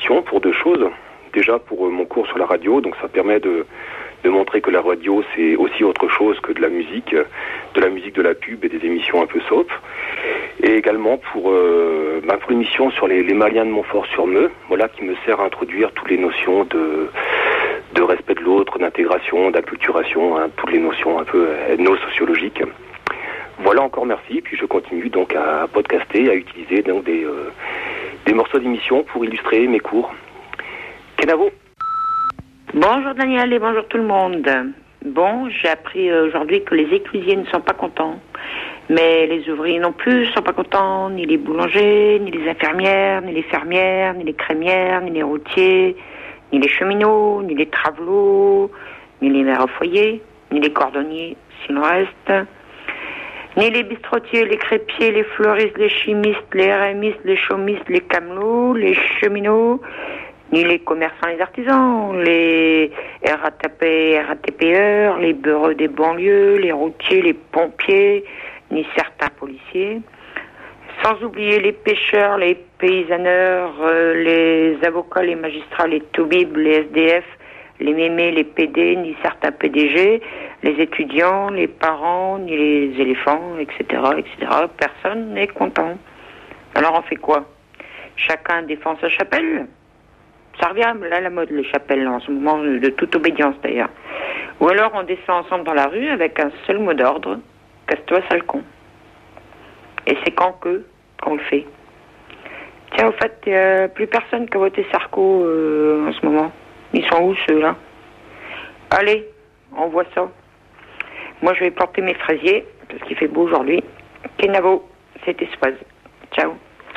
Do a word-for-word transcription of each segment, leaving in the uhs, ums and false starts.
émissions pour deux choses. Déjà pour euh, mon cours sur la radio, donc ça permet de, de montrer que la radio c'est aussi autre chose que de la musique, de la musique de la pub et des émissions un peu soap. Et également pour, euh, bah, pour l'émission sur les, les Maliens de Montfort-sur-Meux, voilà, qui me sert à introduire toutes les notions de, de respect de l'autre, d'intégration, d'acculturation, hein, toutes les notions un peu ethno-sociologiques. Voilà, encore merci, puis je continue donc à podcaster, à utiliser donc des, euh, des morceaux d'émissions pour illustrer mes cours. Kenavo. Bonjour Daniel et bonjour tout le monde. Bon, j'ai appris aujourd'hui que les éclusiers ne sont pas contents, mais les ouvriers non plus ne sont pas contents, ni les boulangers, ni les infirmières, ni les fermières, ni les crémières, ni les routiers, ni les cheminots, ni les travelots, ni les mères au foyer, ni les cordonniers, s'il en reste, ni les bistrotiers, les crépiers, les fleuristes, les chimistes, les R M istes, les chaumistes, les camelots, les cheminots, ni les commerçants, les artisans, les R A T P, R A T P E, les beureux des banlieues, les routiers, les pompiers, ni certains policiers, sans oublier les pêcheurs, les paysaneurs, euh, les avocats, les magistrats, les toubibs, les S D F, les mémés, les P D, ni certains P D G, les étudiants, les parents, ni les éléphants, et cetera, et cetera. Personne n'est content. Alors on fait quoi? Chacun défend sa chapelle? Ça revient à la mode, les chapelles, en ce moment, de toute obédience d'ailleurs. Ou alors on descend ensemble dans la rue avec un seul mot d'ordre: casse-toi, sale con. Et c'est quand que qu'on le fait. Tiens, au fait, il n'y a plus personne qui a voté Sarko euh, en ce moment. Ils sont où ceux-là? Allez, on voit ça. Moi, je vais porter mes fraisiers, parce qu'il fait beau aujourd'hui. Kenavo, c'était Soise. Ciao.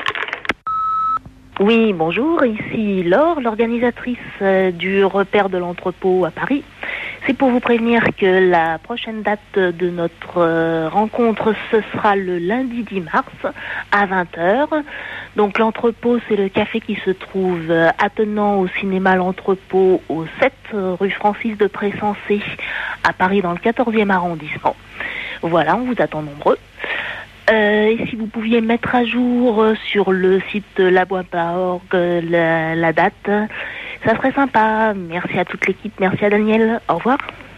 Oui, bonjour, ici Laure, l'organisatrice euh, du repère de l'entrepôt à Paris. C'est pour vous prévenir que la prochaine date de notre euh, rencontre, ce sera le lundi dix mars à vingt heures. Donc l'entrepôt, c'est le café qui se trouve euh, attenant au cinéma L'Entrepôt au sept rue Francis de Pressensé à Paris dans le quatorzième arrondissement. Voilà, on vous attend nombreux. Euh, et si vous pouviez mettre à jour euh, sur le site labois point org euh, la, la date, ça serait sympa. Merci à toute l'équipe, merci à Daniel. Au revoir.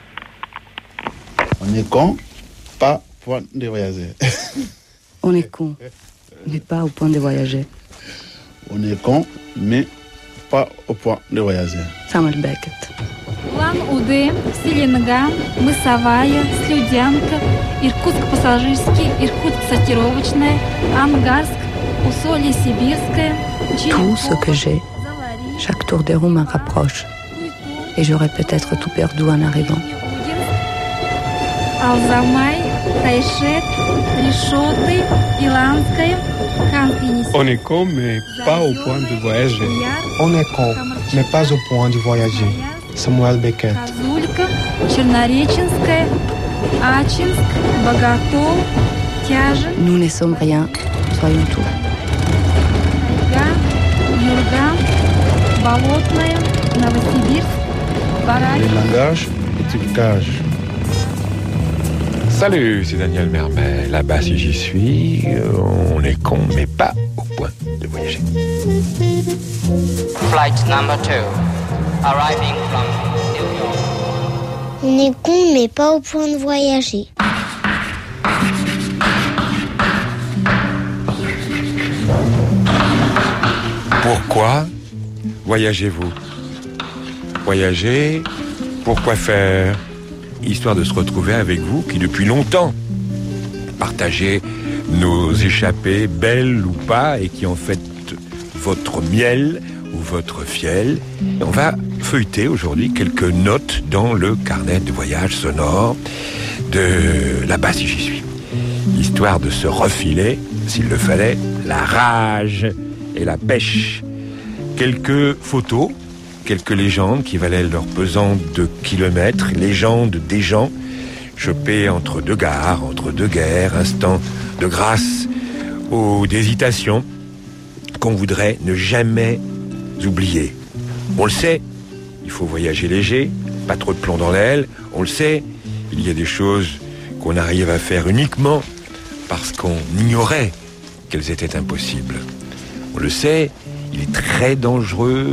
On est con, pas au point de voyager. On est con, mais pas au point de voyager. On est con, mais pas au point de voyager. Samuel Beckett. План УД, Селенгам, Мысовая, Слюдянка, Иркутск пассажирский, Иркутск сортировочная, Ангарск, Усолье-Сибирское. Tout ce que j'ai, chaque tour de roue m'en rapproche. Et j'aurais peut-être tout perdu en arrivant. Алзамай, Тайшет, Решоты, Иландская, Хан-Финис. On est con, mais pas au point de voyager. On est con, mais pas au point de voyager. Samuel Beckett. Козулька, Чернореченская, Ачинск, Боготол, Тяжин. Nous ne sommes rien, soyons tout. Тайга, Юрган, Болотная, Новосибирск, Бараки. Le langage est une cage. Salut, c'est Daniel Mermet. Là-bas, si j'y suis, on est con, mais pas au point de voyager. Flight number two, arriving from New York. On est con, mais pas au point de voyager. Pourquoi voyagez-vous? Voyager, pourquoi faire? Histoire de se retrouver avec vous qui depuis longtemps partagez nos échappées, belles ou pas, et qui en fait votre miel ou votre fiel. On va feuilleter aujourd'hui quelques notes dans le carnet de voyage sonore de Là-bas si j'y suis. Histoire de se refiler, s'il le fallait, la rage et la pêche. Quelques photos, quelques légendes qui valaient leur pesant de kilomètres, légendes des gens chopés entre deux gares, entre deux guerres, instants de grâce ou d'hésitation qu'on voudrait ne jamais oublier. On le sait, il faut voyager léger, pas trop de plomb dans l'aile. On le sait, il y a des choses qu'on arrive à faire uniquement parce qu'on ignorait qu'elles étaient impossibles. On le sait, il est très dangereux